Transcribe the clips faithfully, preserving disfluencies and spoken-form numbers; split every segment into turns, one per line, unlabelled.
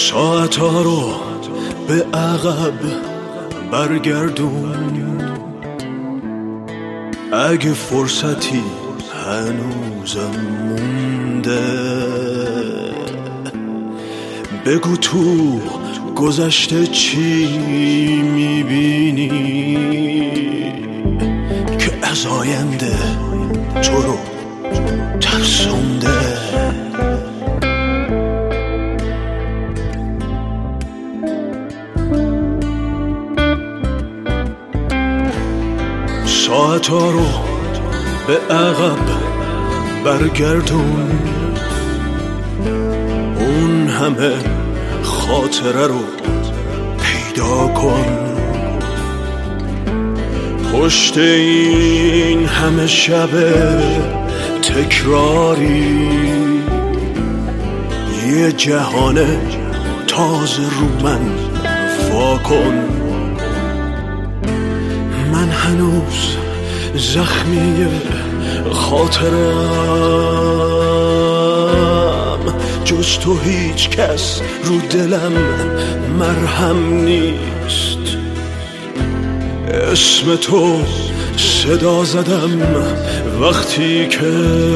ساعتا رو به عقب برگردون، اگه فرصتی هنوزم مونده. بگو تو گذشته چی میبینی که از آینده تو رو ترسونده. ساعتا رو به عقب برگردون، اون همه خاطره رو پیدا کن. پشت این همه شب تکراری یه جهان تازه رو من واکن. من هنوز زخمی خاطرم، جز تو هیچ کس رو دلم مرهم نیست. اسم تو صدا زدم وقتی که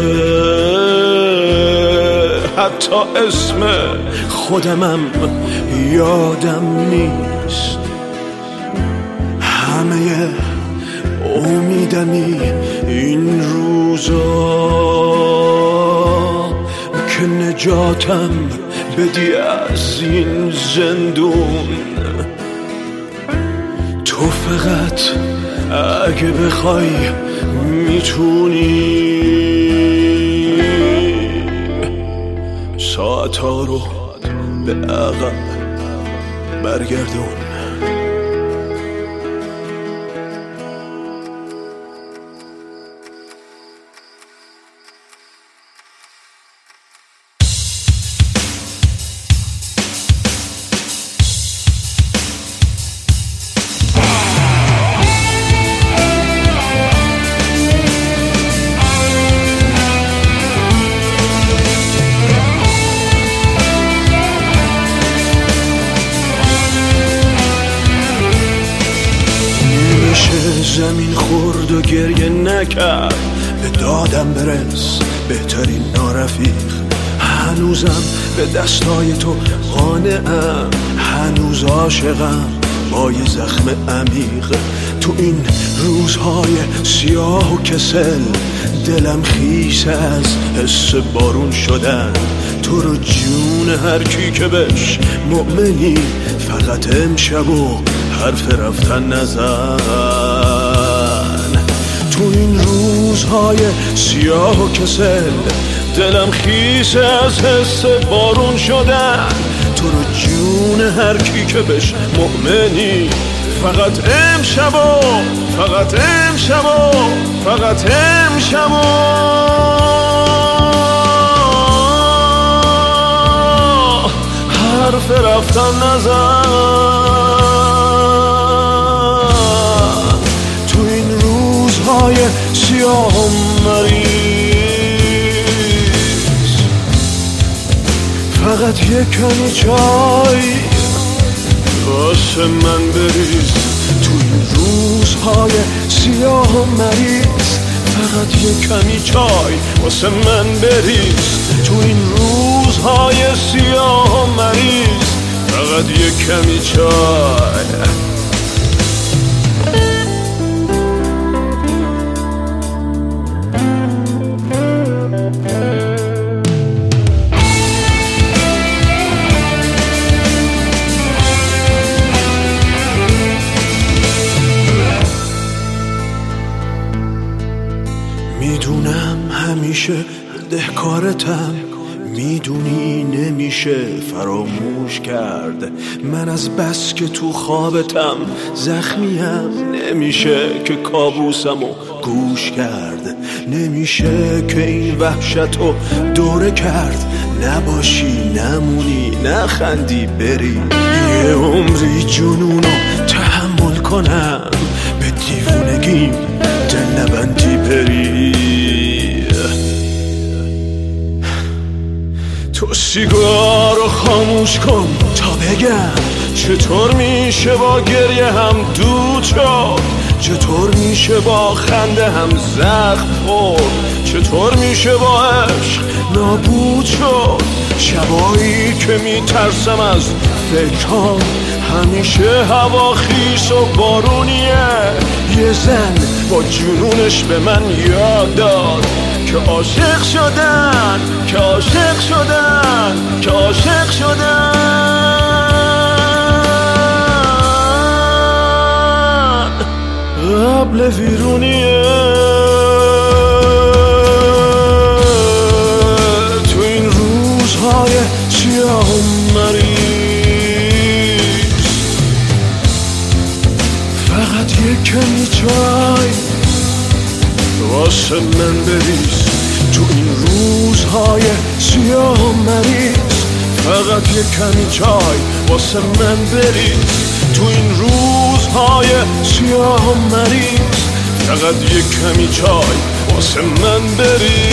حتی اسم خودمم یادم نیست. همه امیدمی این روزا که نجاتم بدی از این زندون. تو فقط اگه بخوای میتونی ساعتا رو به عقب برگردون. زمین خورد و گریه نکرد، به دادم برس بهترین نارفیق. هنوزم به دستای تو قانعم، هنوز عاشقم با یه زخم عمیق. تو این روزهای سیاه و کسل دلم خیس از حس بارون شدن. تو رو جون هر کی که بهش مؤمنی، فقط امشب و حرف رفتن نزن. تو این روزهای سیاه و کسل دلم خیس از حس بارون شدن. تو رو جون هر کی که بهش مؤمنی، فقط امشب و فقط امشب و فقط امشب و حرف رفتن نزن. تو این روزهای سیاه و مریض فقط یک کمی چای واسه من بریز. تو این روزهای سیاه و مریض فقط یک کمی چای واسه من بریز. تو این روزهای سیاه و مریض فقط یک کمی چای. میدونم همیشه دهکارتم، میدونی نمیشه فراموش کرد. من از بس که تو خوابتم زخمیم، نمیشه که کابوسمو گوش کرد. نمیشه که این وحشتو دوره کرد. نباشی نمونی نخندی بری، یه عمری جنونو تحمل کنم. به دیوونگیم دل نبندی بری. تو سیگارو خاموش کن تا بگم چطور میشه با گریه هم دود شد، چطور میشه با خنده هم زخم خورد، چطور میشه با عشق نابود شد. شبایی که میترسم از فکرام همیشه هوا خیس و بارونیه. یه زن با جنونش به من یاد داد که عاشق شدن، که عاشق شدن، که عاشق شدن قبل ویرونیه. تو این روزهای سیاه و مریض فقط یک کمی چای واسه من بریز. تو این روزهای سیاه و مریض فقط یک کمی چای واسه من بریز. تو این روزهای سیاه و مریض فقط یک کمی چای واسه من بریز.